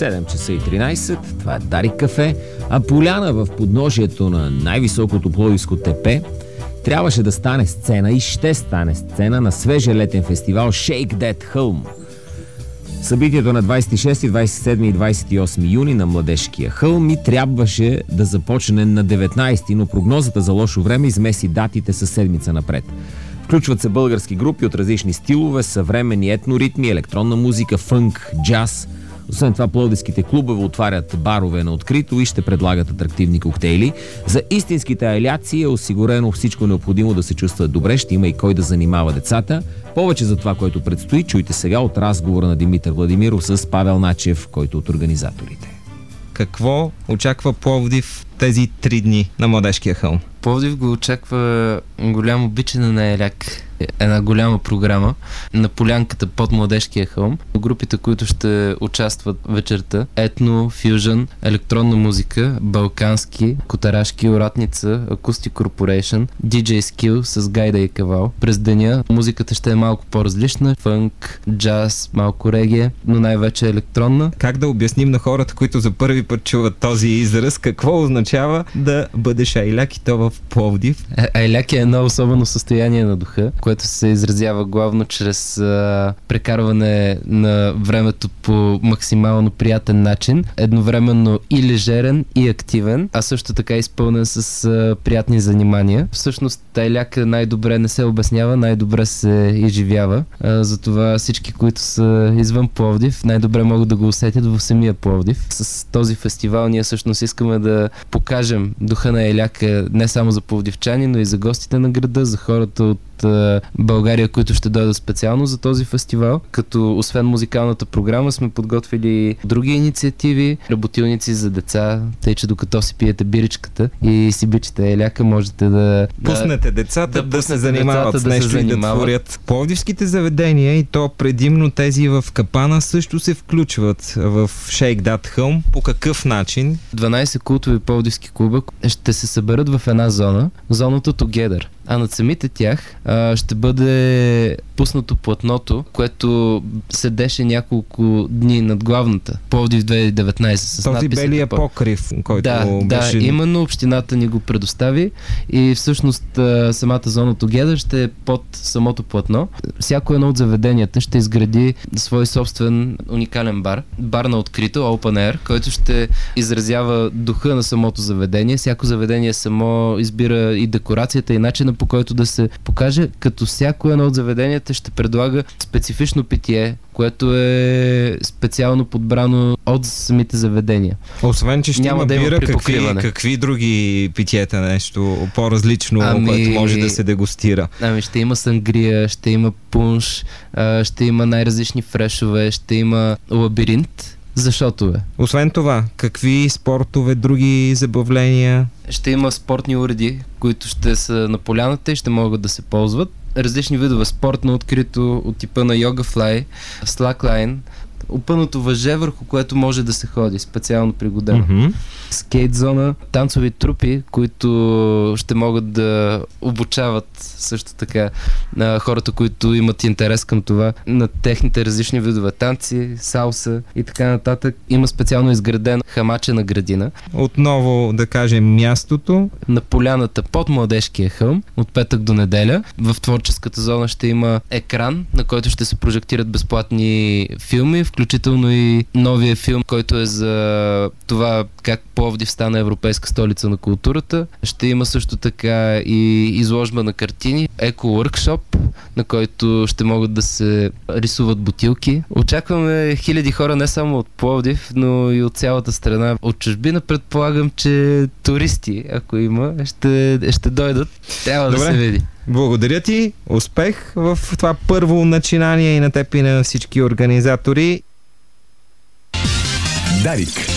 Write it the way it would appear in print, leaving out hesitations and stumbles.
7 часа и 13, това е Дарик кафе, а поляна в подножието на най-високото пловдивско тепе трябваше да стане сцена и ще стане сцена на свежия летен фестивал Shake That Home. Събитието на 26, 27 и 28 юни на Младежкия хълм и трябваше да започне на 19, но прогнозата за лошо време измеси датите със седмица напред. Включват се български групи от различни стилове, съвременни етноритми, електронна музика, фънк, джаз. Освен това, пловдивските клубове отварят барове на открито и ще предлагат атрактивни коктейли. За истинските айляци е осигурено всичко необходимо да се чувстват добре, ще има и кой да занимава децата. Повече за това, което предстои, чуйте сега от разговора на Димитър Владимиров с Павел Начев, който от организаторите. Какво очаква Пловдив тези 3 дни на Младежкия хълм? Пловдив го очаква голямо обичане на еляк. Една голяма програма на полянката под Младежкия хълм. Групите, които ще участват вечерта: етно, фюжън, електронна музика, балкански, котарашки, оратница, Acoustic Corporation, DJ Skill с Гайда и Кавал. През деня музиката ще е малко по-различна: фънк, джаз, малко регия, но най-вече електронна. Как да обясним на хората, които за първи път чуват този израз, какво означава да бъдеш айляк и то в Пловдив? Айляк е едно особено състояние на духа, което се изразява главно чрез прекарване на времето по максимално приятен начин, едновременно и лежерен, и активен, а също така изпълнен с приятни занимания. Всъщност айляк най-добре не се обяснява, най-добре се изживява. Затова всички, които са извън Пловдив, най-добре могат да го усетят в самия Пловдив. С този фестивал ние всъщност искаме да покажем духа на айляка не само за пловдивчани, но и за гостите на града, за хората от България, които ще дойдат специално за този фестивал. Като освен музикалната програма сме подготвили други инициативи, работилници за деца, тъй че докато си пиете биричката и си бичите еляка, можете да пуснете децата да се занимават с нещо и да творят. Пловдивските заведения, и то предимно тези в Капана, също се включват в Shake That Home. По какъв начин? 12 култови пловдивски клуба ще се съберат в една зона, зоната Together. А над самите тях ще бъде пуснато платното, което седеше няколко дни над главната Пловдив 2019 с този надписите. белия покрив, който беше... Да, именно общината ни го предостави и всъщност самата зона Together ще е под самото платно. Всяко едно от заведенията ще изгради свой собствен уникален бар. Бар на открито, Open Air, който ще изразява духа на самото заведение. Всяко заведение само избира и декорацията, и начина, по който да се покаже, като всяко едно от заведенията ще предлага специфично питие, което е специално подбрано от самите заведения. Освен, че ще има бира, какви други питиета, нещо по-различно, което може да се дегустира? Ще има сангрия, ще има пунш, ще има най-различни фрешове, ще има лабиринт за шотове. Освен това, какви спортове, други забавления? Ще има спортни уреди, които ще са на поляната и ще могат да се ползват. Различни видове спорт на открито от типа на йога флай, slackline, опънато въже, върху което може да се ходи, специално пригодено. Скейт зона, танцови трупи, които ще могат да обучават също така на хората, които имат интерес към това, на техните различни видове танци, салса и така нататък. Има специално изградена хамачена градина. Отново да кажем мястото. На поляната под Младежкия хълм, от петък до неделя. В творческата зона ще има екран, на който ще се прожектират безплатни филми, включително и новия филм, който е за това как Пловдив стана европейска столица на културата. Ще има също така и изложба на картини, еко-workshop, на който ще могат да се рисуват бутилки. Очакваме хиляди хора не само от Пловдив, но и от цялата страна. От чужбина предполагам, че туристи, ако има, ще дойдат. Трябва да се види. Благодаря ти, успех в това първо начинание и на теб и на всички организатори. Дарик.